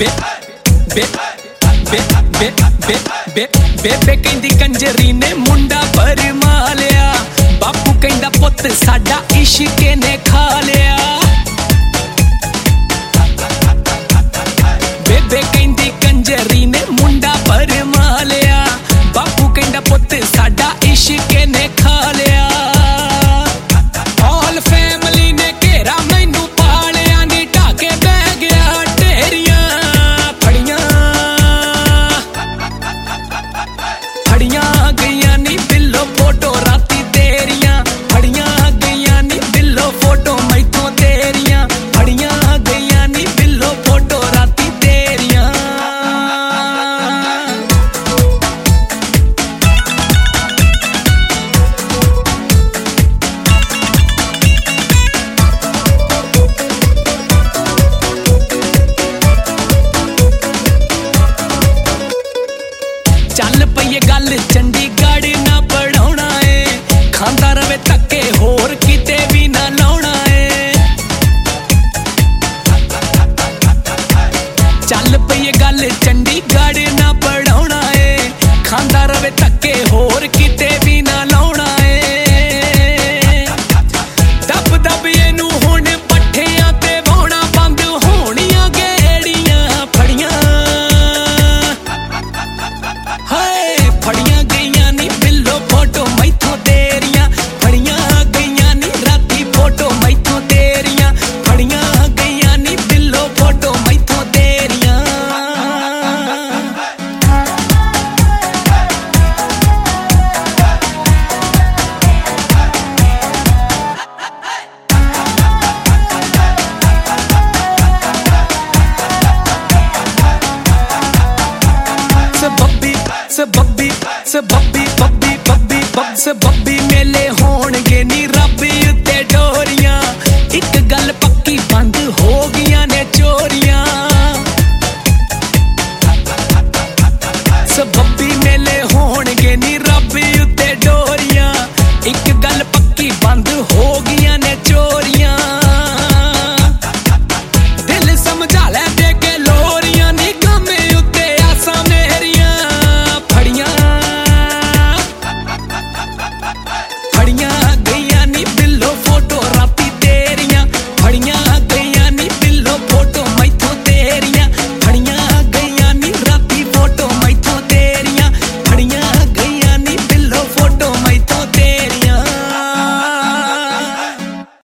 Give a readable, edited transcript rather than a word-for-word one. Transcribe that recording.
बेबे कहंदी कंजरी ने मुंडा भरमा लिया, बापू कहंदा पुत्त साडा इश्के ने खा लिया। बेबे कहंदी कंजरी ने मुंडा भरमा लिया, बापू कहंदा पुत्त साडा इश्के ने खा लिया। ऑल फैमिली ने घेरा मैनू पालिया नी, ढाके बह गया ढेरियां फड़ियां गईयां नी बिल्लो फोटो राती तेरियां, फड़ियां गईयां नी बिल्लो फोटो मैथों तेरियां, फड़ियां गईयां नी बिल्लो फोटो राती तेरियां। चल पईए गल चंडीगढ़ ना पढ़ाउणा है, खांदा रवे धक्के होर किते भी ना लाउणा है। चल पईए गल चंडीगढ़ ना पढ़ाउणा है, खांदा रवे धक्के होर किते भी ना लाउणा है। दब दब एनू हुण पट्ठियां ते वाउणा बंद होणियां गेड़ियां फड़ियां। हाय फड़ियां गईयां नी बिल्लो फोटो मैथों तेरियां, फड़ियां गईयां नी राती फोटो मैथों तेरियां, फड़ियां गईयां नी बिल्लो फोटो मैथों तेरियां। से बब्बी बब्बी बब्बी मेले